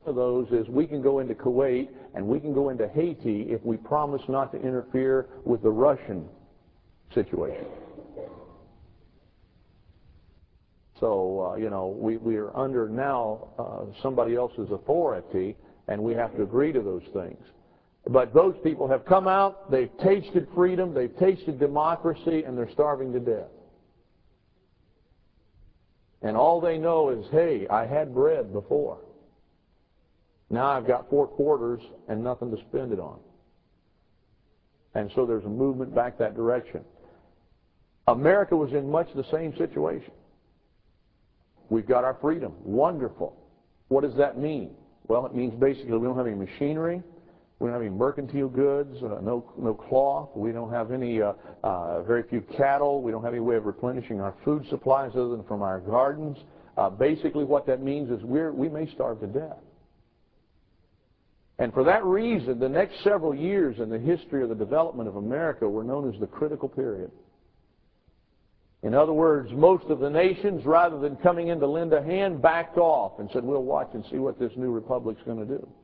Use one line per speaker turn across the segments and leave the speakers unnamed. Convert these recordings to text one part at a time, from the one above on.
of those is we can go into Kuwait and we can go into Haiti if we promise not to interfere with the Russian situation. So, we are under now somebody else's authority, and we have to agree to those things. But those people have come out, they've tasted freedom, they've tasted democracy, and they're starving to death. And all they know is, hey, I had bread before. Now I've got 4 quarters and nothing to spend it on. And so there's a movement back that direction. America was in much the same situation. We've got our freedom. Wonderful. What does that mean? Well, it means basically we don't have any machinery. We don't have any mercantile goods, no cloth. We don't have any, very few cattle. We don't have any way of replenishing our food supplies other than from our gardens. Basically what that means is we may starve to death. And for that reason, the next several years in the history of the development of America were known as the critical period. In other words, most of the nations, rather than coming in to lend a hand, backed off and said, we'll watch and see what this new republic's going to do.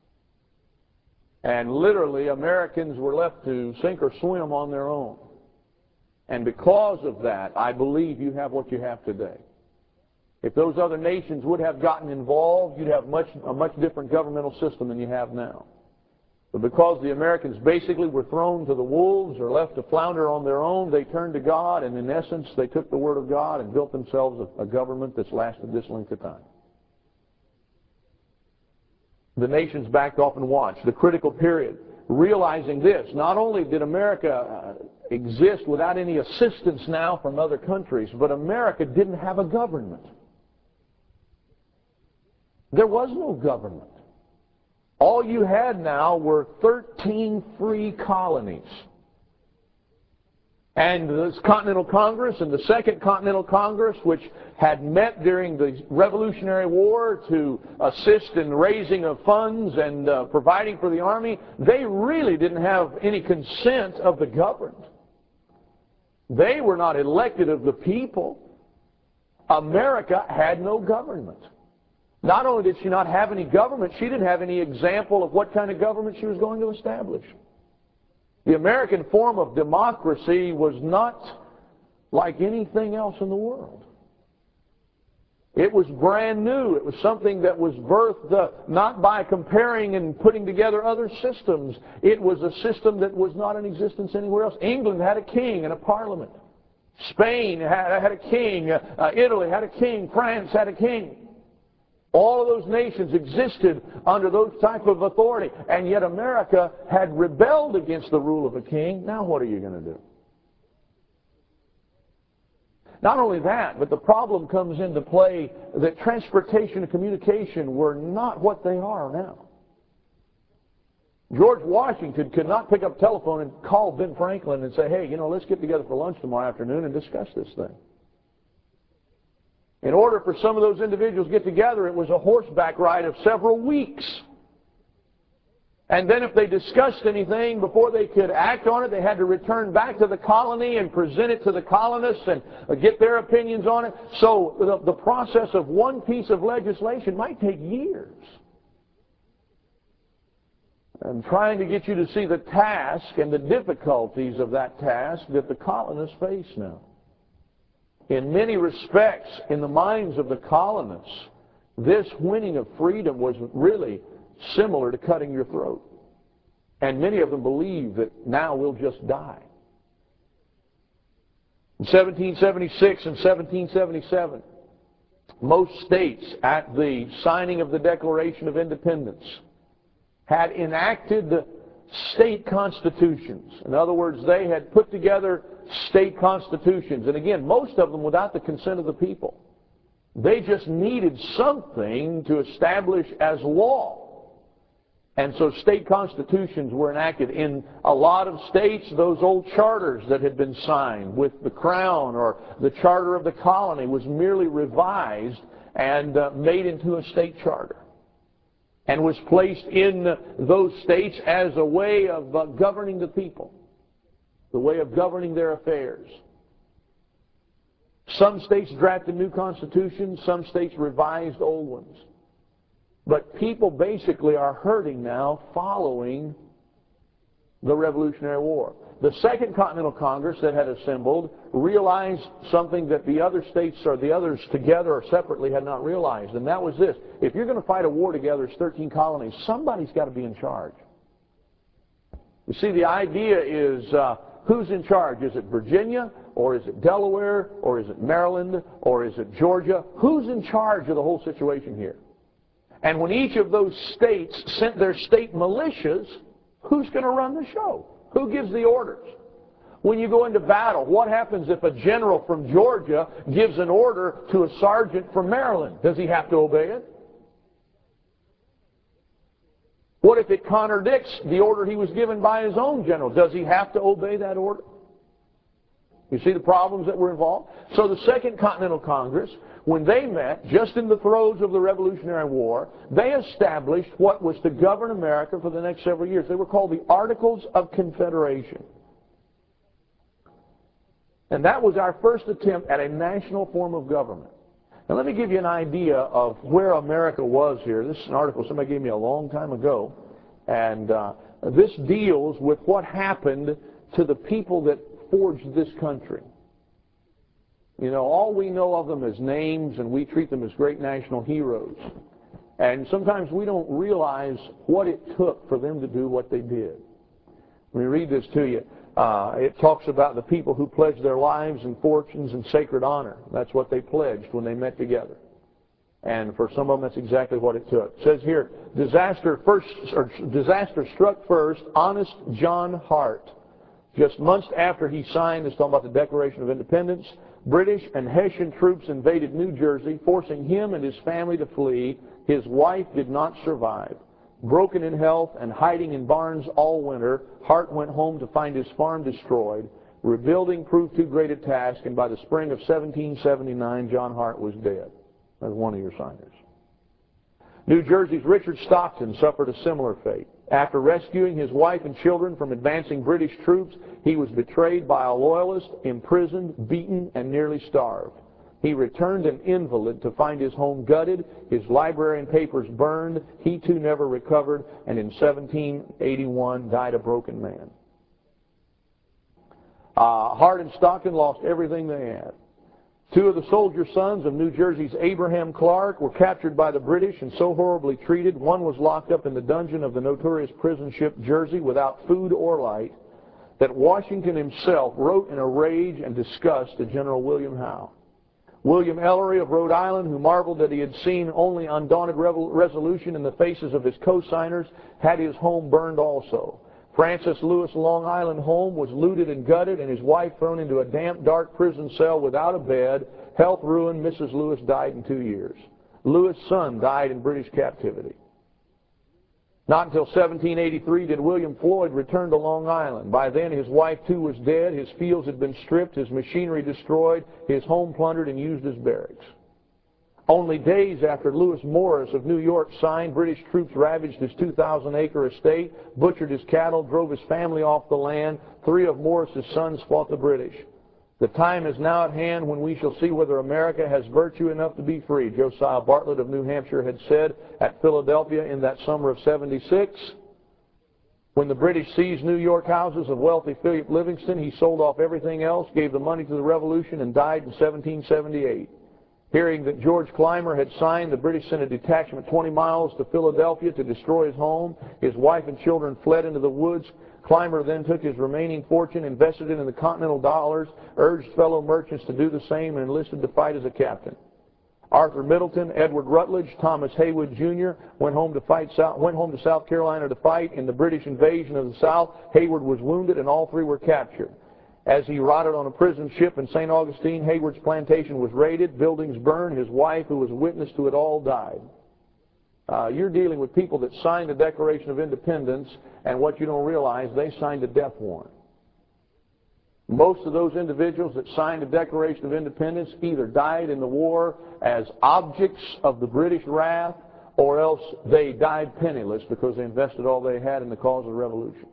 And literally, Americans were left to sink or swim on their own. And because of that, I believe you have what you have today. If those other nations would have gotten involved, you'd have a much different governmental system than you have now. But because the Americans basically were thrown to the wolves or left to flounder on their own, they turned to God, and in essence, they took the Word of God and built themselves a government that's lasted this length of time. The nations backed off and watched. The critical period. Realizing this, not only did America exist without any assistance now from other countries, but America didn't have a government. There was no government. All you had now were 13 free colonies. And this Continental Congress and the Second Continental Congress, which had met during the Revolutionary War to assist in raising of funds and providing for the Army, they really didn't have any consent of the governed. They were not elected of the people. America had no government. Not only did she not have any government, she didn't have any example of what kind of government she was going to establish. The American form of democracy was not like anything else in the world. It was brand new. It was something that was birthed not by comparing and putting together other systems. It was a system that was not in existence anywhere else. England had a king and a parliament. Spain had a king. Italy had a king. France had a king. All of those nations existed under those type of authority, and yet America had rebelled against the rule of a king. Now what are you going to do? Not only that, but the problem comes into play that transportation and communication were not what they are now. George Washington could not pick up the telephone and call Ben Franklin and say, hey, let's get together for lunch tomorrow afternoon and discuss this thing. In order for some of those individuals to get together, it was a horseback ride of several weeks. And then if they discussed anything, before they could act on it, they had to return back to the colony and present it to the colonists and get their opinions on it. So the process of one piece of legislation might take years. I'm trying to get you to see the task and the difficulties of that task that the colonists face now. In many respects, in the minds of the colonists, this winning of freedom was really similar to cutting your throat. And many of them believe that now we'll just die. In 1776 and 1777, most states at the signing of the Declaration of Independence had enacted the state constitutions. In other words, they had put together state constitutions. And again, most of them without the consent of the people. They just needed something to establish as law. And so state constitutions were enacted. In a lot of states, those old charters that had been signed with the crown or the charter of the colony was merely revised and made into a state charter, and was placed in those states as a way of governing the people, the way of governing their affairs. Some states drafted new constitutions, some states revised old ones. But people basically are hurting now following the Revolutionary War. The Second Continental Congress that had assembled realized something that the other states or the others together or separately had not realized, and that was this. If you're going to fight a war together as 13 colonies, somebody's got to be in charge. You see, the idea is who's in charge? Is it Virginia, or is it Delaware, or is it Maryland, or is it Georgia? Who's in charge of the whole situation here? And when each of those states sent their state militias, who's going to run the show? Who gives the orders? When you go into battle, what happens if a general from Georgia gives an order to a sergeant from Maryland? Does he have to obey it? What if it contradicts the order he was given by his own general? Does he have to obey that order? You see the problems that were involved? So the Second Continental Congress, when they met, just in the throes of the Revolutionary War, they established what was to govern America for the next several years. They were called the Articles of Confederation. And that was our first attempt at a national form of government. Now let me give you an idea of where America was here. This is an article somebody gave me a long time ago. And this deals with what happened to the people that forged this country. You know, all we know of them as names, and we treat them as great national heroes. And sometimes we don't realize what it took for them to do what they did. Let me read this to you. It talks about the people who pledged their lives and fortunes in sacred honor. That's what they pledged when they met together. And for some of them, that's exactly what it took. It says here, disaster struck first honest John Hart. Just months after he signed, it's talking about the Declaration of Independence, British and Hessian troops invaded New Jersey, forcing him and his family to flee. His wife did not survive. Broken in health and hiding in barns all winter, Hart went home to find his farm destroyed. Rebuilding proved too great a task, and by the spring of 1779, John Hart was dead. That's one of your signers. New Jersey's Richard Stockton suffered a similar fate. After rescuing his wife and children from advancing British troops, he was betrayed by a loyalist, imprisoned, beaten, and nearly starved. He returned an invalid to find his home gutted, his library and papers burned. He too never recovered, and in 1781 died a broken man. Hart and Stockton lost everything they had. Two of the soldier sons of New Jersey's Abraham Clark were captured by the British and so horribly treated. One was locked up in the dungeon of the notorious prison ship Jersey without food or light, that Washington himself wrote in a rage and disgust to General William Howe. William Ellery of Rhode Island, who marveled that he had seen only undaunted resolution in the faces of his co-signers, had his home burned also. Francis Lewis' Long Island home was looted and gutted, and his wife thrown into a damp, dark prison cell without a bed. Health ruined. Mrs. Lewis died in 2 years. Lewis' son died in British captivity. Not until 1783 did William Floyd return to Long Island. By then his wife too was dead, his fields had been stripped, his machinery destroyed, his home plundered and used as barracks. Only days after Lewis Morris of New York signed, British troops ravaged his 2,000-acre estate, butchered his cattle, drove his family off the land. 3 of Morris's sons fought the British. The time is now at hand when we shall see whether America has virtue enough to be free, Josiah Bartlett of New Hampshire had said at Philadelphia in that summer of 76. When the British seized New York houses of wealthy Philip Livingston, he sold off everything else, gave the money to the Revolution, and died in 1778. Hearing that George Clymer had signed, the British sent a detachment 20 miles to Philadelphia to destroy his home. His wife and children fled into the woods. Clymer then took his remaining fortune, invested it in the Continental dollars, urged fellow merchants to do the same, and enlisted to fight as a captain. Arthur Middleton, Edward Rutledge, Thomas Haywood Jr. went home to South Carolina to fight in the British invasion of the South. Haywood was wounded, and all 3 were captured. As he rotted on a prison ship in St. Augustine, Haywood's plantation was raided, buildings burned, his wife, who was witness to it all, died. You're dealing with people that signed the Declaration of Independence, and what you don't realize, they signed a death warrant. Most of those individuals that signed the Declaration of Independence either died in the war as objects of the British wrath, or else they died penniless because they invested all they had in the cause of the Revolution.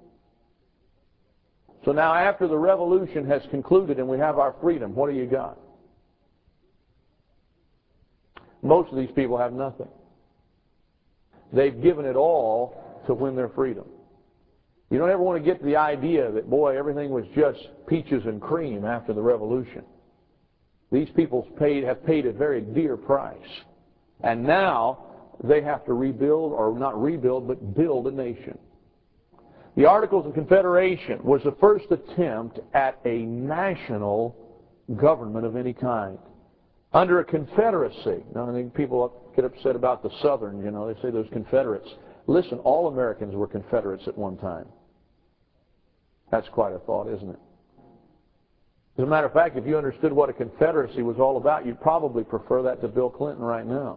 So now after the Revolution has concluded and we have our freedom, what do you got? Most of these people have nothing. they've given it all to win their freedom. You don't ever want to get to the idea that, boy, everything was just peaches and cream after the Revolution. These people have paid a very dear price. And now they have to rebuild, or not rebuild, but build a nation. The Articles of Confederation was the first attempt at a national government of any kind. Under a confederacy. Now, I think people get upset about the Southern, they say those Confederates. Listen, all Americans were Confederates at one time. That's quite a thought, isn't it? As a matter of fact, if you understood what a confederacy was all about, you'd probably prefer that to Bill Clinton right now.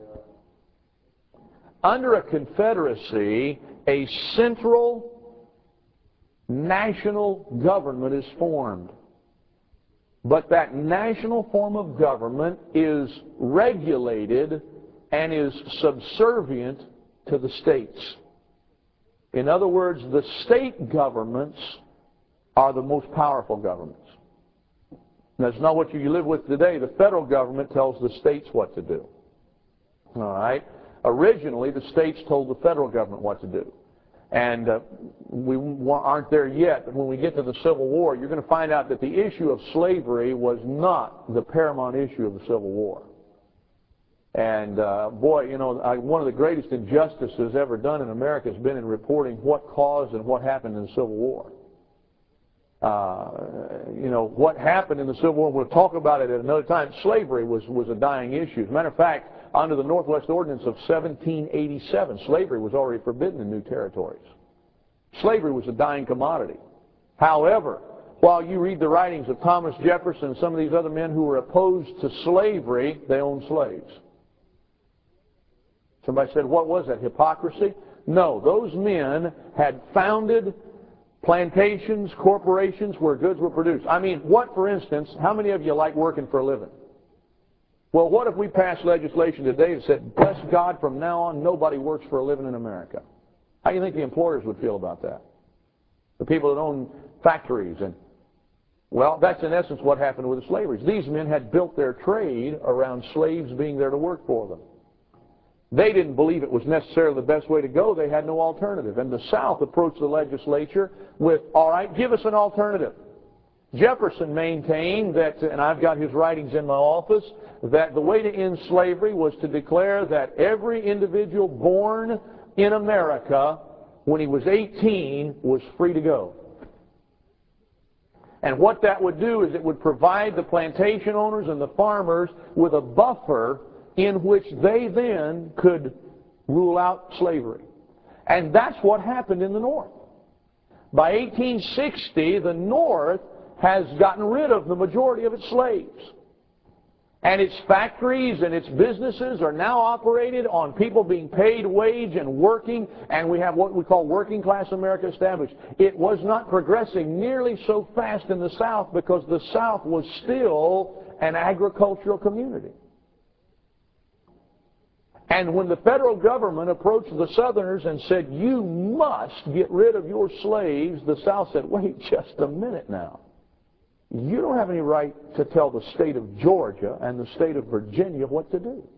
Under a confederacy, a central national government is formed. But that national form of government is regulated and is subservient to the states. In other words, the state governments are the most powerful governments. That's not what you live with today. The federal government tells the states what to do. All right? Originally, the states told the federal government what to do. And we aren't there yet, but when we get to the Civil War, you're going to find out that the issue of slavery was not the paramount issue of the Civil War. And boy, one of the greatest injustices ever done in America has been in reporting what caused and what happened in the Civil War. What happened in the Civil War, we'll talk about it at another time. Slavery was a dying issue. As a matter of fact, under the Northwest Ordinance of 1787, slavery was already forbidden in new territories. Slavery was a dying commodity. However, while you read the writings of Thomas Jefferson and some of these other men who were opposed to slavery, they owned slaves. Somebody said, what was that, hypocrisy? No, those men had founded plantations, corporations where goods were produced. I mean, what, for instance, how many of you like working for a living? Well, what if we passed legislation today that said, bless God, from now on, nobody works for a living in America? How do you think the employers would feel about that? The people that own factories and, well, that's in essence what happened with the slavery. These men had built their trade around slaves being there to work for them. They didn't believe it was necessarily the best way to go. They had no alternative. And the South approached the legislature with, all right, give us an alternative. Jefferson maintained that, and I've got his writings in my office, that the way to end slavery was to declare that every individual born in America, when he was 18, was free to go. And what that would do is it would provide the plantation owners and the farmers with a buffer in which they then could rule out slavery. And that's what happened in the North. By 1860, the North has gotten rid of the majority of its slaves. And its factories and its businesses are now operated on people being paid wage and working, and we have what we call working class America established. It was not progressing nearly so fast in the South because the South was still an agricultural community. And when the federal government approached the Southerners and said, you must get rid of your slaves, the South said, wait just a minute now. You don't have any right to tell the state of Georgia and the state of Virginia what to do.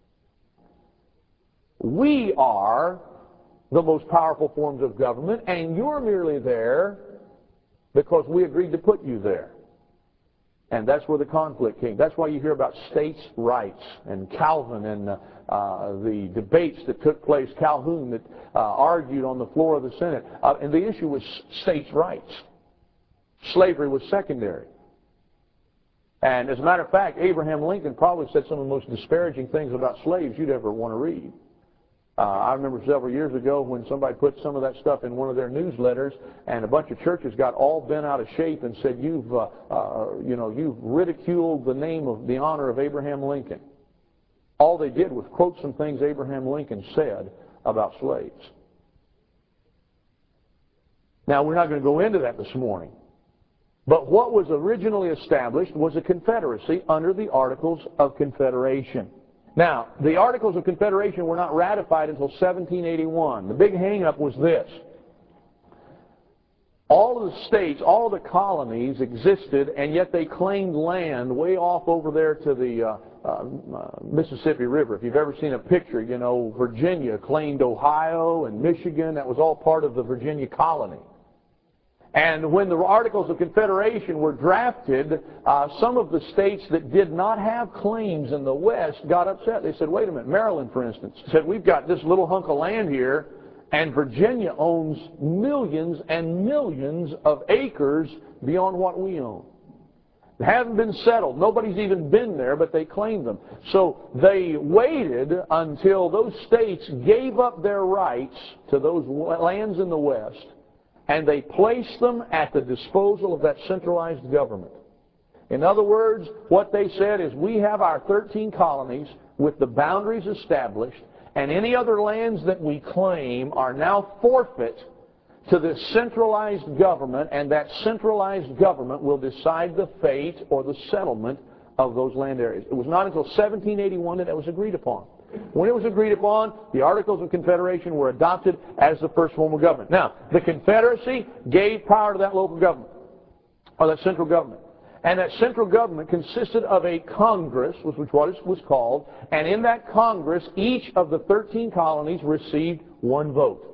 We are the most powerful forms of government, and you're merely there because we agreed to put you there. And that's where the conflict came. That's why you hear about states' rights and Calvin and the debates that took place, Calhoun that argued on the floor of the Senate. And the issue was states' rights. Slavery was secondary. And as a matter of fact, Abraham Lincoln probably said some of the most disparaging things about slaves you'd ever want to read. I remember several years ago when somebody put some of that stuff in one of their newsletters, and a bunch of churches got all bent out of shape and said, you've ridiculed the name of the honor of Abraham Lincoln. All they did was quote some things Abraham Lincoln said about slaves. Now, we're not going to go into that this morning. But what was originally established was a confederacy under the Articles of Confederation. Now, the Articles of Confederation were not ratified until 1781. The big hang-up was this. All of the states, all of the colonies existed, and yet they claimed land way off over there to the Mississippi River. If you've ever seen a picture, you know, Virginia claimed Ohio and Michigan. That was all part of the Virginia colony. And when the Articles of Confederation were drafted, some of the states that did not have claims in the West got upset. They said, wait a minute, Maryland, for instance, said, we've got this little hunk of land here, and Virginia owns millions and millions of acres beyond what we own. They haven't been settled. Nobody's even been there, but they claimed them. So they waited until those states gave up their rights to those lands in the West, and they placed them at the disposal of that centralized government. In other words, what they said is, we have our 13 colonies with the boundaries established, and any other lands that we claim are now forfeit to this centralized government, and that centralized government will decide the fate or the settlement of those land areas. It was not until 1781 that it was agreed upon. When it was agreed upon, the Articles of Confederation were adopted as the first form of government. Now, the Confederacy gave power to that local government, or that central government. And that central government consisted of a Congress, which was what it was called, and in that Congress, each of the 13 colonies received one vote.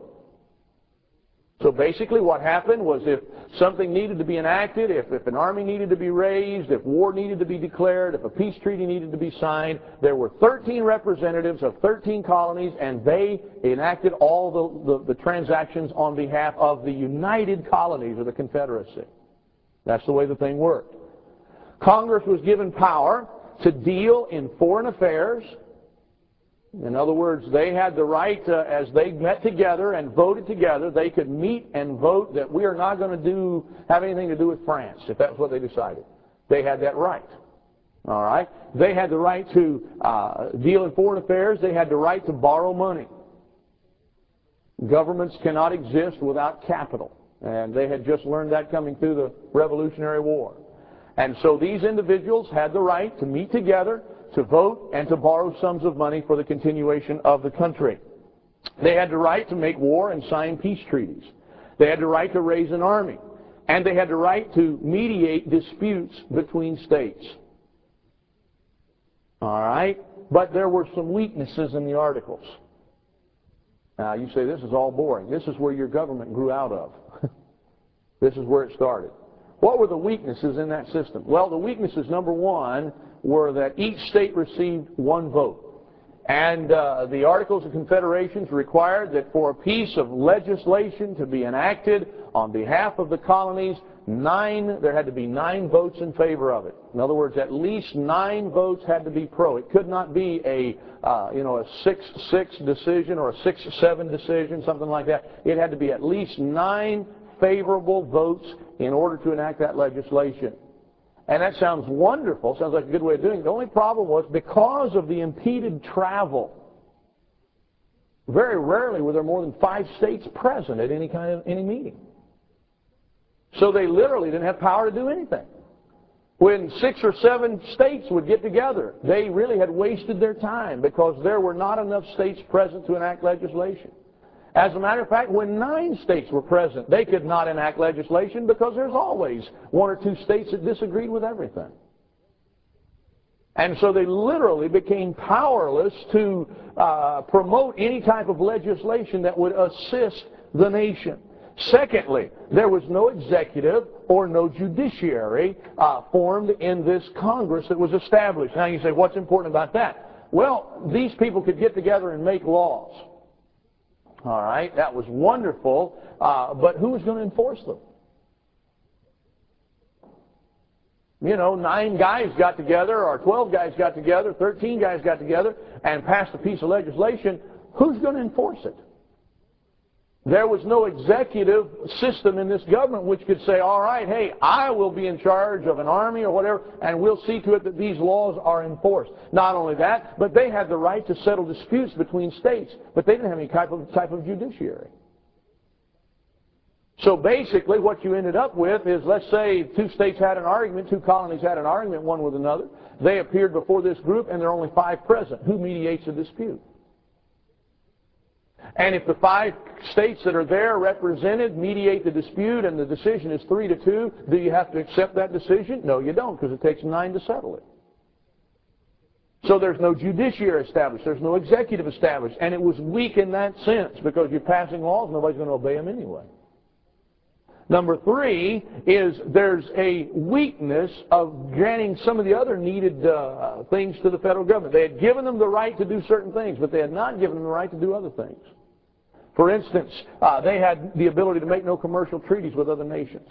So basically what happened was, if something needed to be enacted, if an army needed to be raised, if war needed to be declared, if a peace treaty needed to be signed, there were 13 representatives of 13 colonies, and they enacted all the transactions on behalf of the United Colonies of the Confederacy. That's the way the thing worked. Congress was given power to deal in foreign affairs. In other words, they had the right, as they met together and voted together, they could meet and vote that we are not going to have anything to do with France, if that's what they decided. They had that right. All right? They had the right to deal in foreign affairs. They had the right to borrow money. Governments cannot exist without capital. And they had just learned that coming through the Revolutionary War. And so these individuals had the right to meet together, to vote, and to borrow sums of money for the continuation of the country. They had the right to make war and sign peace treaties. They had the right to raise an army. And they had the right to mediate disputes between states. All right? But there were some weaknesses in the Articles. Now, you say, this is all boring. This is where your government grew out of. This is where it started. What were the weaknesses in that system? Well, the weaknesses, number one, were that each state received one vote. And the Articles of Confederation required that for a piece of legislation to be enacted on behalf of the colonies, there had to be 9 votes in favor of it. In other words, at least 9 votes had to be pro. It could not be a 6-6 decision or a 6-7 decision, something like that. It had to be at least 9 favorable votes in order to enact that legislation. And that sounds wonderful, sounds like a good way of doing it. The only problem was, because of the impeded travel, very rarely were there more than 5 states present at any meeting. So they literally didn't have power to do anything. When 6 or 7 states would get together, they really had wasted their time, because there were not enough states present to enact legislation. As a matter of fact, when 9 states were present, they could not enact legislation, because there's always 1 or 2 states that disagreed with everything. And so they literally became powerless to promote any type of legislation that would assist the nation. Secondly, there was no executive or no judiciary formed in this Congress that was established. Now you say, what's important about that? Well, these people could get together and make laws. All right, that was wonderful, but who was going to enforce them? You know, 9 guys got together, or 12 guys got together, 13 guys got together, and passed a piece of legislation. Who's going to enforce it? There was no executive system in this government which could say, all right, hey, I will be in charge of an army or whatever, and we'll see to it that these laws are enforced. Not only that, but they had the right to settle disputes between states, but they didn't have any type of judiciary. So basically what you ended up with is, let's say 2 states had an argument, 2 colonies had an argument one with another. They appeared before this group, and there are only 5 present. Who mediates a dispute? And if the 5 states that are there represented mediate the dispute and the decision is 3-2, do you have to accept that decision? No, you don't, because it takes 9 to settle it. So there's no judiciary established. There's no executive established. And it was weak in that sense because you're passing laws, nobody's going to obey them anyway. Number three is there's a weakness of granting some of the other needed things to the federal government. They had given them the right to do certain things, but they had not given them the right to do other things. For instance, they had the ability to make no commercial treaties with other nations.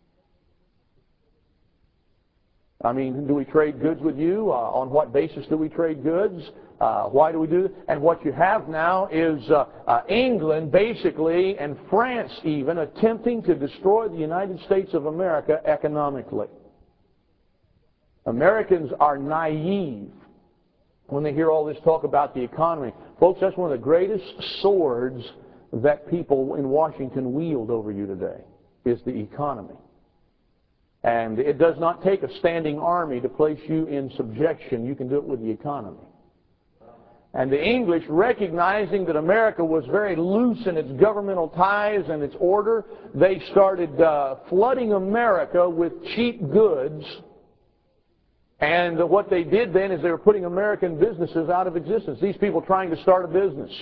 I mean, do we trade goods with you? On what basis do we trade goods? Why do we do it? And what you have now is England, basically, and France even, attempting to destroy the United States of America economically. Americans are naive when they hear all this talk about the economy. Folks, that's one of the greatest swords that people in Washington wield over you today, is the economy. And it does not take a standing army to place you in subjection. You can do it with the economy. And the English, recognizing that America was very loose in its governmental ties and its order, they started flooding America with cheap goods. And what they did then is they were putting American businesses out of existence. These people trying to start a business.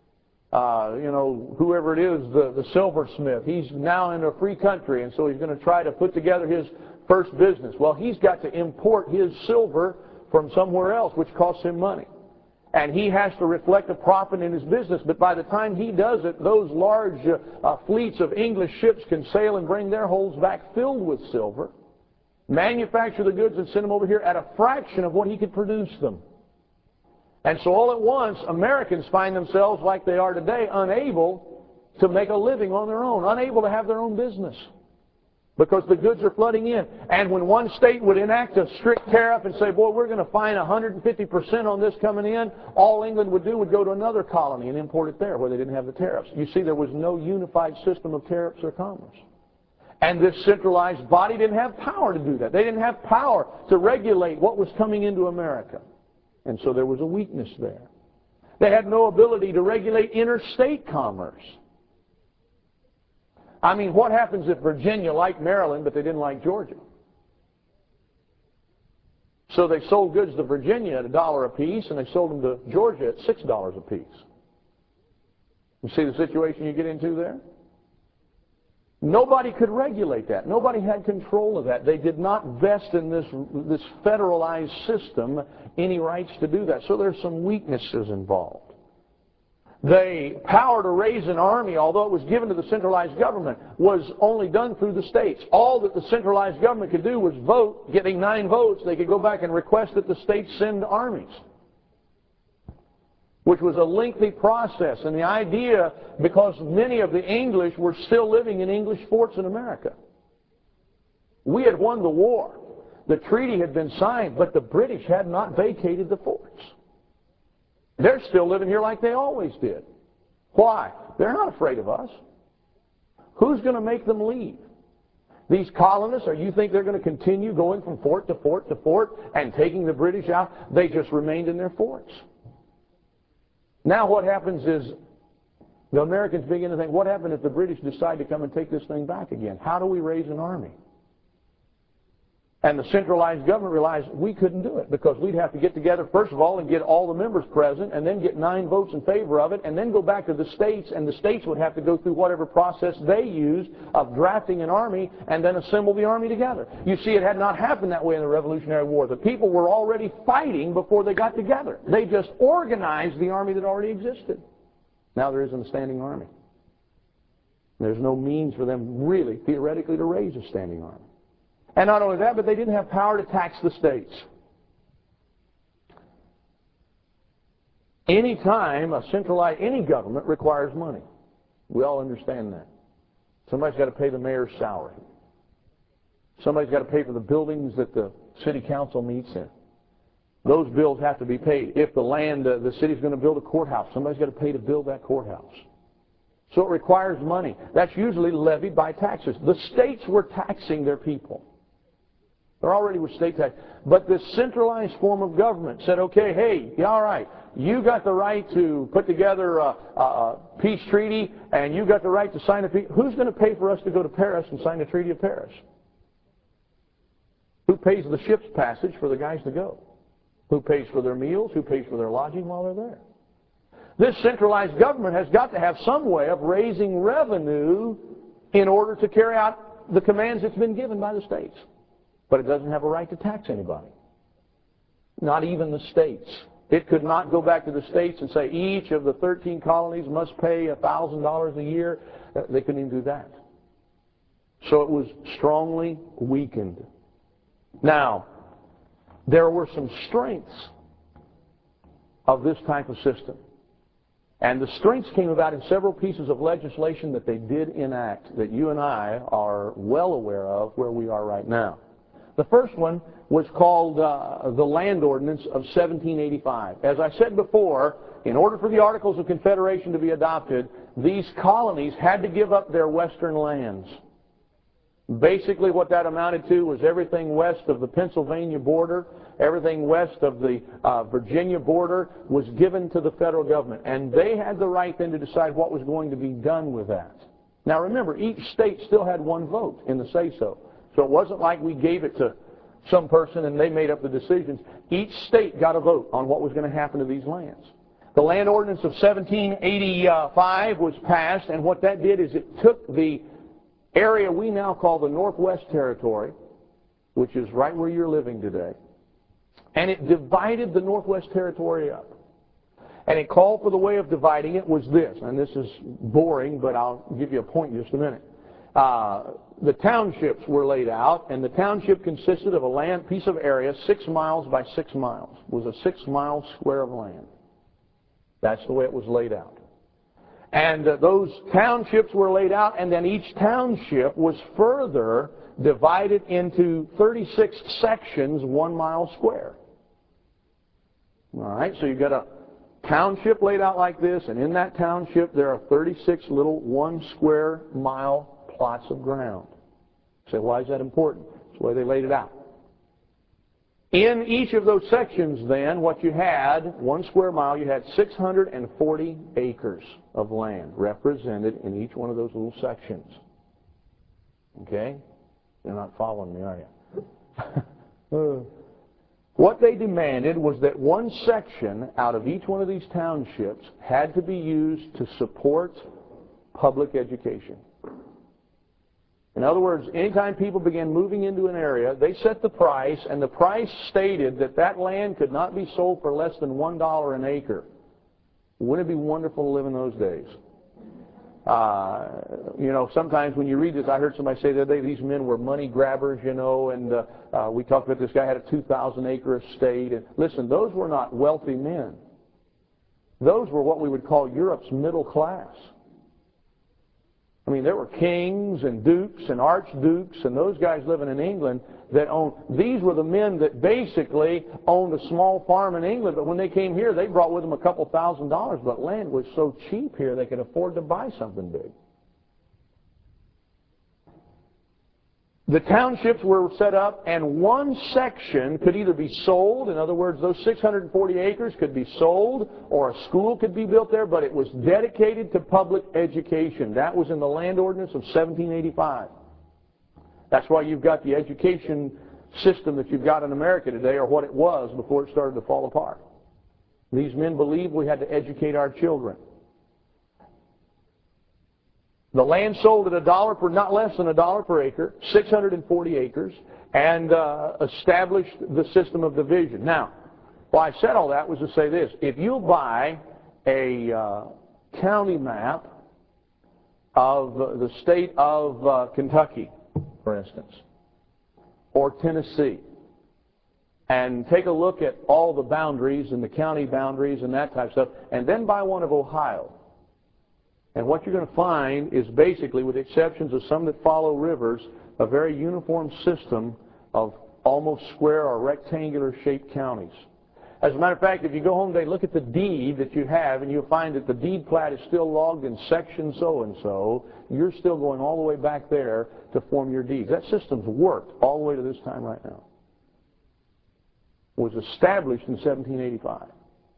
Whoever it is, the silversmith, he's now in a free country, and so he's going to try to put together his first business. Well, he's got to import his silver from somewhere else, which costs him money. And he has to reflect a profit in his business, but by the time he does it, those large fleets of English ships can sail and bring their holds back filled with silver, manufacture the goods and send them over here at a fraction of what he could produce them. And so all at once, Americans find themselves, like they are today, unable to make a living on their own, unable to have their own business because the goods are flooding in. And when one state would enact a strict tariff and say, boy, we're going to fine 150% on this coming in, all England would do would go to another colony and import it there where they didn't have the tariffs. You see, there was no unified system of tariffs or commerce. And this centralized body didn't have power to do that. They didn't have power to regulate what was coming into America. And so there was a weakness there. They had no ability to regulate interstate commerce. I mean, what happens if Virginia liked Maryland, but they didn't like Georgia? So they sold goods to Virginia at $1 a piece, and they sold them to Georgia at $6 a piece. You see the situation you get into there? Nobody could regulate that. Nobody had control of that. They did not vest in this federalized system any rights to do that. So there's some weaknesses involved. The power to raise an army, although it was given to the centralized government, was only done through the states. All that the centralized government could do was vote. Getting 9 votes, they could go back and request that the states send armies, which was a lengthy process. And the idea, because many of the English were still living in English forts in America. We had won the war. The treaty had been signed, but the British had not vacated the forts. They're still living here like they always did. Why? They're not afraid of us. Who's going to make them leave? These colonists, or you think they're going to continue going from fort to fort to fort and taking the British out? They just remained in their forts. Now what happens is the Americans begin to think, what happened if the British decide to come and take this thing back again? How do we raise an army? And the centralized government realized we couldn't do it because we'd have to get together, first of all, and get all the members present, and then get 9 votes in favor of it, and then go back to the states, and the states would have to go through whatever process they used of drafting an army and then assemble the army together. You see, it had not happened that way in the Revolutionary War. The people were already fighting before they got together. They just organized the army that already existed. Now there isn't a standing army. There's no means for them really, theoretically, to raise a standing army. And not only that, but they didn't have power to tax the states. Any time a centralized, any government requires money. We all understand that. Somebody's got to pay the mayor's salary. Somebody's got to pay for the buildings that the city council meets in. Those bills have to be paid. If the land, the city's going to build a courthouse, somebody's got to pay to build that courthouse. So it requires money. That's usually levied by taxes. The states were taxing their people. There already was state tax. But this centralized form of government said, okay, hey, yeah, all right, you got the right to put together a peace treaty, and you got the right to sign a peace. Who's going to pay for us to go to Paris and sign the Treaty of Paris? Who pays the ship's passage for the guys to go? Who pays for their meals? Who pays for their lodging while they're there? This centralized government has got to have some way of raising revenue in order to carry out the commands it's been given by the states. But it doesn't have a right to tax anybody. Not even the states. It could not go back to the states and say each of the 13 colonies must pay $1,000 a year. They couldn't even do that. So it was strongly weakened. Now, there were some strengths of this type of system. And the strengths came about in several pieces of legislation that they did enact that you and I are well aware of where we are right now. The first one was called the Land Ordinance of 1785. As I said before, in order for the Articles of Confederation to be adopted, these colonies had to give up their western lands. Basically what that amounted to was everything west of the Pennsylvania border, everything west of the Virginia border was given to the federal government. And they had the right then to decide what was going to be done with that. Now remember, each state still had one vote in the say-so. So it wasn't like we gave it to some person and they made up the decisions. Each state got a vote on what was going to happen to these lands. The Land Ordinance of 1785 was passed, and what that did is it took the area we now call the Northwest Territory, which is right where you're living today, and it divided the Northwest Territory up. And it called for the way of dividing it was this, and this is boring, but I'll give you a point in just a minute. The townships were laid out, and the township consisted of a piece of area 6 miles by 6 miles. It was a 6-mile square of land. That's the way it was laid out. And those townships were laid out, and then each township was further divided into 36 sections 1 mile square. All right, so you've got a township laid out like this, and in that township there are 36 little 1 square mile plots of ground. You say, why is that important? That's the way they laid it out. In each of those sections, then, what you had, 1 square mile, you had 640 acres of land represented in each one of those little sections. Okay? You're not following me, are you? What they demanded was that one section out of each one of these townships had to be used to support public education. In other words, anytime people began moving into an area, they set the price, and the price stated that that land could not be sold for less than $1 an acre. Wouldn't it be wonderful to live in those days? You know, sometimes when you read this, I heard somebody say the other day, these men were money grabbers, you know, and we talked about this guy had a 2,000-acre estate. And listen, those were not wealthy men. Those were what we would call Europe's middle class. I mean, there were kings and dukes and archdukes and those guys living in England that owned. These were the men that basically owned a small farm in England, but when they came here, they brought with them a couple $1,000s, but land was so cheap here they could afford to buy something big. The townships were set up, and one section could either be sold, in other words, those 640 acres could be sold, or a school could be built there, but it was dedicated to public education. That was in the Land Ordinance of 1785. That's why you've got the education system that you've got in America today, or what it was before it started to fall apart. These men believed we had to educate our children. The land sold at $1 per, not less than $1 per acre, 640 acres, and established the system of division. Now, why I said all that was to say this. If you buy a county map of the state of Kentucky, for instance, or Tennessee, and take a look at all the boundaries and the county boundaries and that type of stuff, and then buy one of Ohio, and what you're going to find is basically, with the exceptions of some that follow rivers, a very uniform system of almost square or rectangular shaped counties. As a matter of fact, if you go home today, look at the deed that you have, and you'll find that the deed plat is still logged in section so-and-so. You're still going all the way back there to form your deeds. That system's worked all the way to this time right now. It was established in 1785.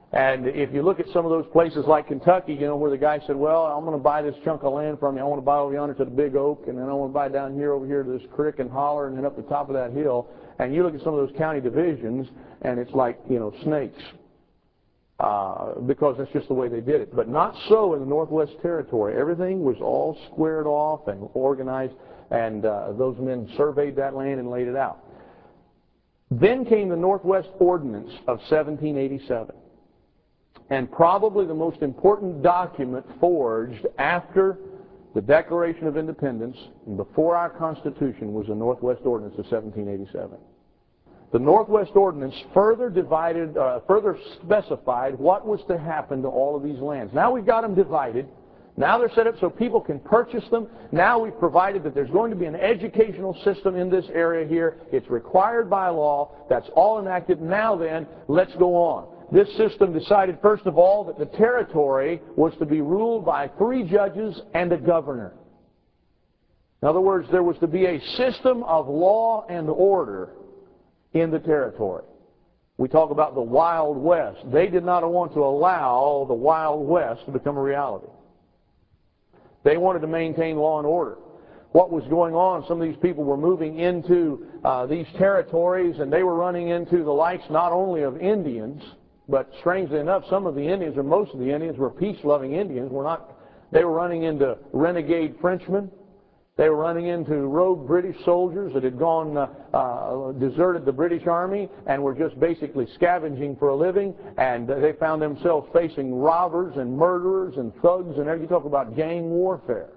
And if you look at some of those places like Kentucky, you know, where the guy said, well, I'm going to buy this chunk of land from you. I want to buy over yonder to the Big Oak, and then I want to buy down here over here to this creek and holler, and then up the top of that hill. And you look at some of those county divisions, and it's like, you know, snakes. Because that's just the way they did it. But not so in the Northwest Territory. Everything was all squared off and organized, and those men surveyed that land and laid it out. Then came the Northwest Ordinance of 1787. And probably the most important document forged after the Declaration of Independence and before our Constitution was the Northwest Ordinance of 1787. The Northwest Ordinance further specified what was to happen to all of these lands. Now we've got them divided. Now they're set up so people can purchase them. Now we've provided that there's going to be an educational system in this area here. It's required by law. That's all enacted. Now then, let's go on. This system decided, first of all, that the territory was to be ruled by 3 judges and a governor. In other words, there was to be a system of law and order in the territory. We talk about the Wild West. They did not want to allow the Wild West to become a reality. They wanted to maintain law and order. What was going on, some of these people were moving into these territories, and they were running into the likes not only of Indians, but strangely enough, some of the Indians, or most of the Indians, were peace-loving Indians. They were running into renegade Frenchmen. They were running into rogue British soldiers that had deserted the British Army and were just basically scavenging for a living, and they found themselves facing robbers and murderers and thugs, and you talk about gang warfare.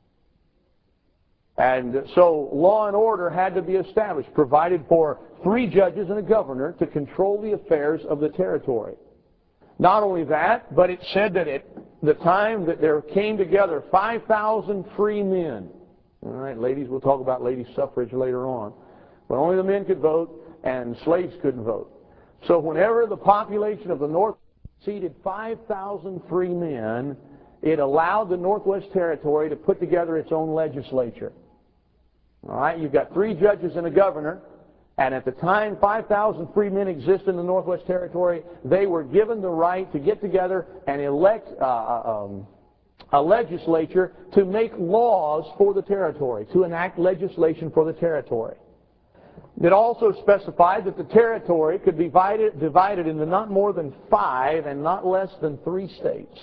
And so law and order had to be established, provided for 3 judges and a governor to control the affairs of the territory. Not only that, but it said that at the time that there came together 5,000 free men. All right, ladies, we'll talk about ladies' suffrage later on. But only the men could vote, and slaves couldn't vote. So whenever the population of the North exceeded 5,000 free men, it allowed the Northwest Territory to put together its own legislature. All right, you've got 3 judges and a governor, and at the time 5,000 free men exist in the Northwest Territory. They were given the right to get together and elect a legislature to make laws for the territory, to enact legislation for the territory. It also specified that the territory could be divided into not more than 5 and not less than 3 states.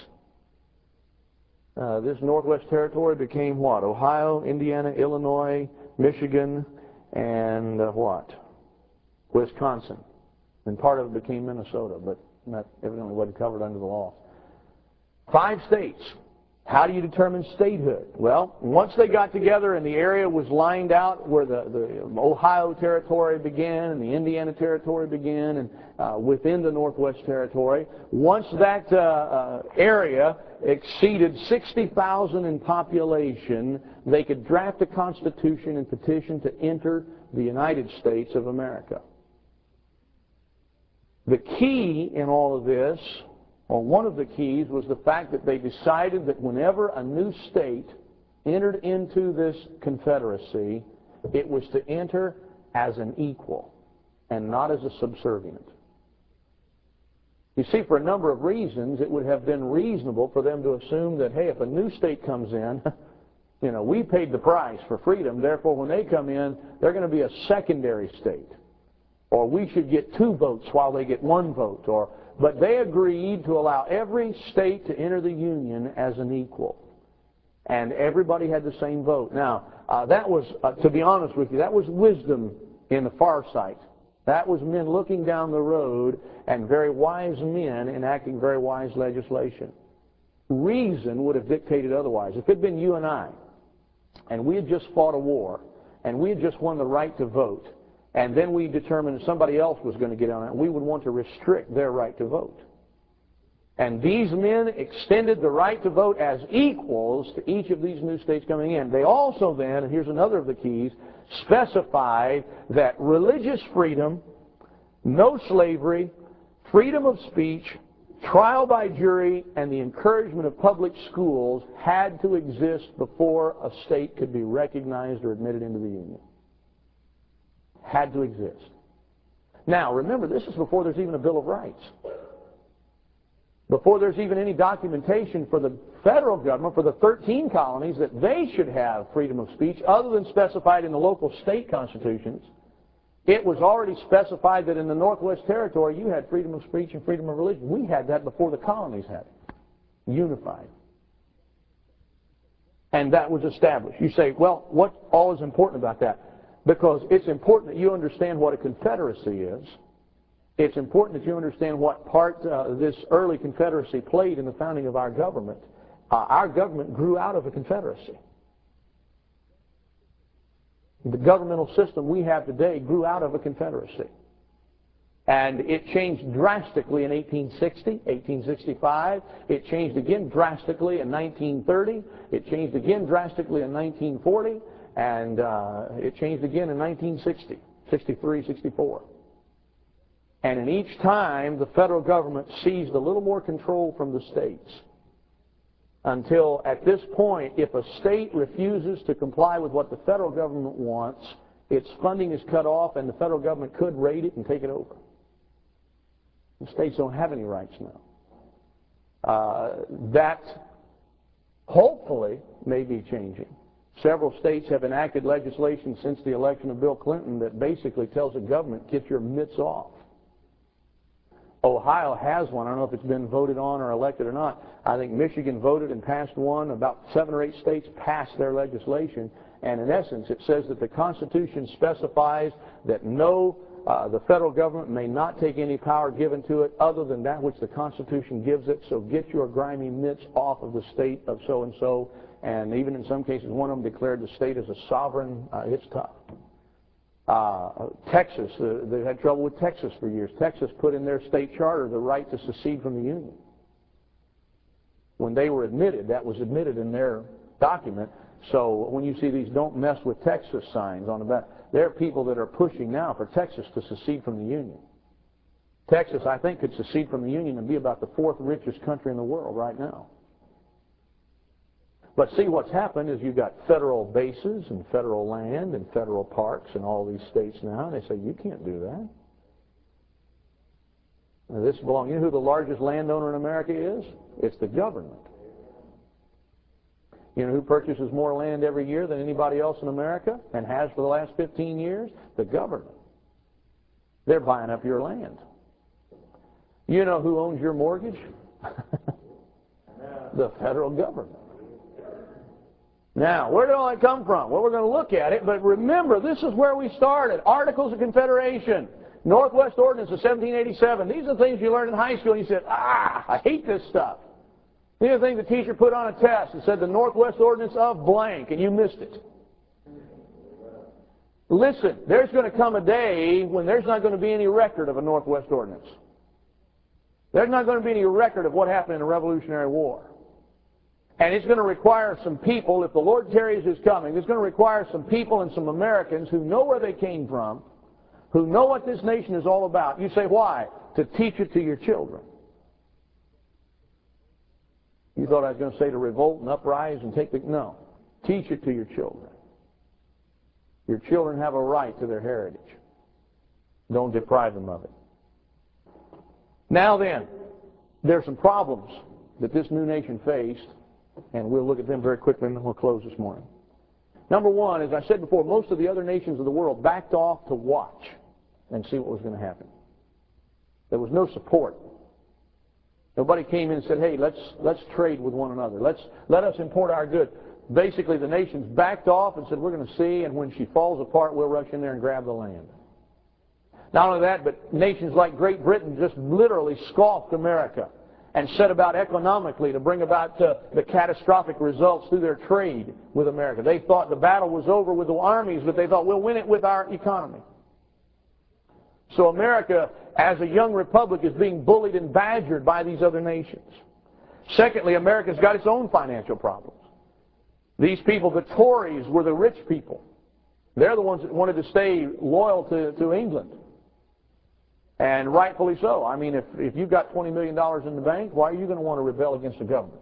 This Northwest Territory became what? Ohio, Indiana, Illinois, Michigan, and what? Wisconsin. And part of it became Minnesota, but that evidently wasn't covered under the law. 5 states. How do you determine statehood? Well, once they got together and the area was lined out where the Ohio Territory began and the Indiana Territory began, and within the Northwest Territory, once that area exceeded 60,000 in population, they could draft a constitution and petition to enter the United States of America. The key in all of this, or one of the keys, was the fact that they decided that whenever a new state entered into this confederacy, it was to enter as an equal and not as a subservient. You see, for a number of reasons, it would have been reasonable for them to assume that, hey, if a new state comes in, you know, we paid the price for freedom, therefore when they come in, they're going to be a secondary state. Or we should get 2 votes while they get 1 vote. But they agreed to allow every state to enter the Union as an equal. And everybody had the same vote. Now, that was, to be honest with you, that was wisdom in the far sight. That was men looking down the road and very wise men enacting very wise legislation. Reason would have dictated otherwise. If it had been you and I, and we had just fought a war, and we had just won the right to vote, and then we determined somebody else was going to get on it, we would want to restrict their right to vote. And these men extended the right to vote as equals to each of these new states coming in. They also then, and here's another of the keys, specified that religious freedom, no slavery, freedom of speech, trial by jury, and the encouragement of public schools had to exist before a state could be recognized or admitted into the Union. Had to exist. Now, remember, this is before there's even a Bill of Rights. before there's even any documentation for the federal government, for the 13 colonies, that they should have freedom of speech other than specified in the local state constitutions, it was already specified that in the Northwest Territory you had freedom of speech and freedom of religion. We had that before the colonies had it, unified. And that was established. You say, well, what all is important about that? Because it's important that you understand what a confederacy is. It's important that you understand what part this early confederacy played in the founding of our government. Our government grew out of a confederacy. The governmental system we have today grew out of a confederacy. And it changed drastically in 1860, 1865. It changed again drastically in 1930. It changed again drastically in 1940. And it changed again in 1960, 63, 64. And in each time, the federal government seized a little more control from the states. Until at this point, if a state refuses to comply with what the federal government wants, its funding is cut off and the federal government could raid it and take it over. The states don't have any rights now. That hopefully may be changing. Several states have enacted legislation since the election of Bill Clinton that basically tells the government, get your mitts off. Ohio has one. I don't know if it's been voted on or elected or not. I think Michigan voted and passed one. About 7 or 8 states passed their legislation. And in essence, it says that the Constitution specifies that the federal government may not take any power given to it other than that which the Constitution gives it. So get your grimy mitts off of the state of so-and-so. And even in some cases, one of them declared the state as a sovereign. It's tough. Texas, they had trouble with Texas for years. Texas put in their state charter the right to secede from the Union. When they were admitted, that was admitted in their document. So when you see these "Don't mess with Texas" signs on the back, there are people that are pushing now for Texas to secede from the Union. Texas, I think, could secede from the Union and be about the 4th richest country in the world right now. But see, what's happened is you've got federal bases and federal land and federal parks in all these states now, and they say, you can't do that. Now, this belongs. You know who the largest landowner in America is? It's the government. You know who purchases more land every year than anybody else in America and has for the last 15 years? The government. They're buying up your land. You know who owns your mortgage? The federal government. Now, where did all that come from? Well, we're going to look at it, but remember, this is where we started. Articles of Confederation, Northwest Ordinance of 1787. These are the things you learned in high school, and you said, I hate this stuff. These are the things the teacher put on a test and said the Northwest Ordinance of blank, and you missed it. Listen, there's going to come a day when there's not going to be any record of a Northwest Ordinance. There's not going to be any record of what happened in the Revolutionary War. And it's going to require some people, if the Lord tarries his coming, it's going to require some people and some Americans who know where they came from, who know what this nation is all about. You say, why? To teach it to your children. You thought I was going to say to revolt and uprise and take the... No. Teach it to your children. Your children have a right to their heritage. Don't deprive them of it. Now then, there are some problems that this new nation faced, and we'll look at them very quickly and then we'll close this morning. Number one, as I said before, most of the other nations of the world backed off to watch and see what was going to happen. There was no support. Nobody came in and said, hey, let's trade with one another. Let us import our goods. Basically, the nations backed off and said, we're going to see, and when she falls apart, we'll rush in there and grab the land. Not only that, but nations like Great Britain just literally scoffed America and set about economically to bring about the catastrophic results through their trade with America. They thought the battle was over with the armies, but they thought we'll win it with our economy. So America, as a young republic, is being bullied and badgered by these other nations. Secondly, America's got its own financial problems. These people, the Tories, were the rich people. They're the ones that wanted to stay loyal to England. And rightfully so. I mean, if you've got $20 million in the bank, why are you going to want to rebel against the government?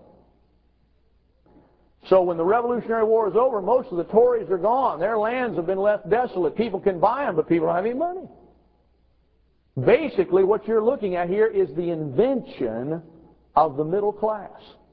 So when the Revolutionary War is over, most of the Tories are gone. Their lands have been left desolate. People can buy them, but people don't have any money. Basically, what you're looking at here is the invention of the middle class.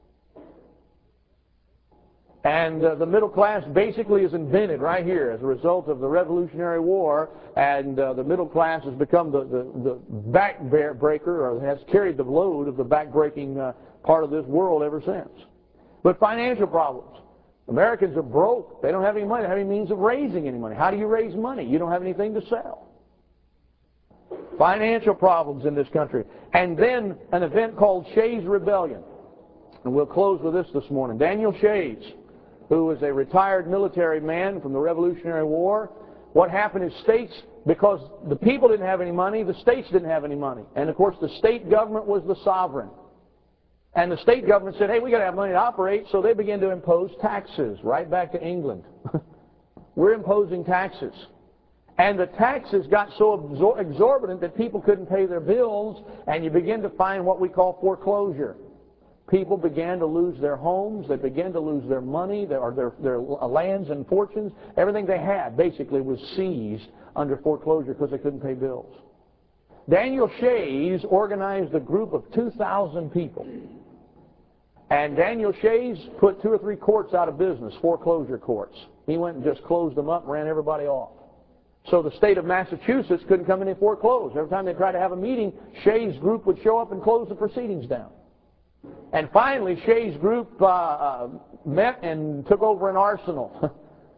And the middle class basically is invented right here as a result of the Revolutionary War, and the middle class has become the backbreaker, or has carried the load of the backbreaking part of this world ever since. But financial problems. Americans are broke. They don't have any money. They don't have any means of raising any money. How do you raise money? You don't have anything to sell. Financial problems in this country. And then an event called Shays' Rebellion. And we'll close with this morning. Daniel Shays, who was a retired military man from the Revolutionary War. What happened is states, because the people didn't have any money, the states didn't have any money. And of course the state government was the sovereign. And the state government said, hey, we got to have money to operate, so they began to impose taxes, right back to England. We're imposing taxes. And the taxes got so exorbitant that people couldn't pay their bills, and you begin to find what we call foreclosure. People began to lose their homes, they began to lose their money, their lands and fortunes. Everything they had basically was seized under foreclosure because they couldn't pay bills. Daniel Shays organized a group of 2,000 people. And Daniel Shays put 2 or 3 courts out of business, foreclosure courts. He went and just closed them up and ran everybody off. So the state of Massachusetts couldn't come in and foreclose. Every time they tried to have a meeting, Shays' group would show up and close the proceedings down. And finally, Shays' group met and took over an arsenal.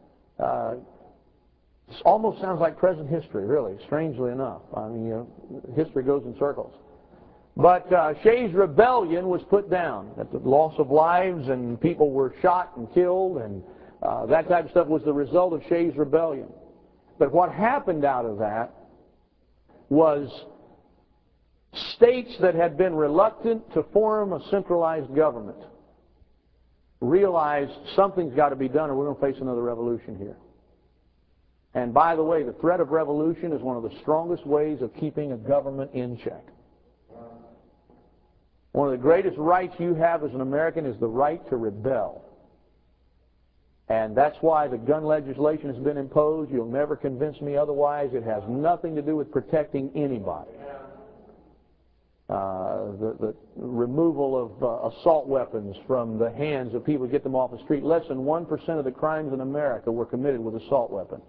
Almost sounds like present history, really, strangely enough. I mean, history goes in circles. But Shays' Rebellion was put down. The loss of lives, and people were shot and killed, and that type of stuff was the result of Shays' Rebellion. But what happened out of that was states that had been reluctant to form a centralized government realized something's got to be done or we're going to face another revolution here. And by the way, the threat of revolution is one of the strongest ways of keeping a government in check. One of the greatest rights you have as an American is the right to rebel. And that's why the gun legislation has been imposed. You'll never convince me otherwise. It has nothing to do with protecting anybody. The removal of assault weapons from the hands of people who get them off the street. Less than 1% of the crimes in America were committed with assault weapons.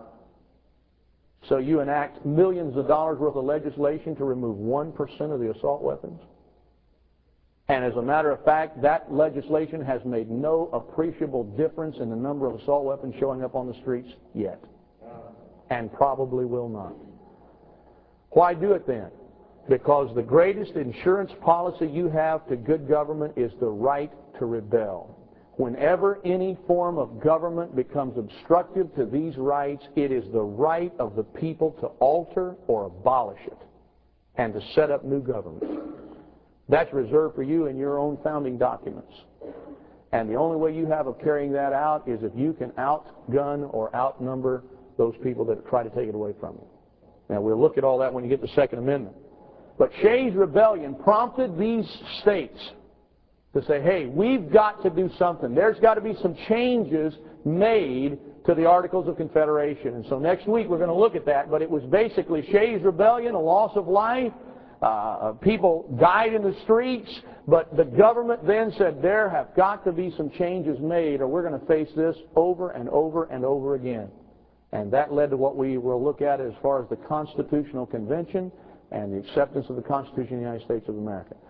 So you enact millions of dollars worth of legislation to remove 1% of the assault weapons? And as a matter of fact, that legislation has made no appreciable difference in the number of assault weapons showing up on the streets yet. And probably will not. Why do it then? Because the greatest insurance policy you have to good government is the right to rebel. Whenever any form of government becomes obstructive to these rights, it is the right of the people to alter or abolish it and to set up new governments. That's reserved for you in your own founding documents. And the only way you have of carrying that out is if you can outgun or outnumber those people that try to take it away from you. Now, we'll look at all that when you get the Second Amendment. But Shays' Rebellion prompted these states to say, hey, we've got to do something. There's got to be some changes made to the Articles of Confederation. And so next week we're going to look at that. But it was basically Shays' Rebellion, a loss of life. People died in the streets. But the government then said there have got to be some changes made or we're going to face this over and over and over again. And that led to what we will look at as far as the Constitutional Convention and the acceptance of the Constitution of the United States of America.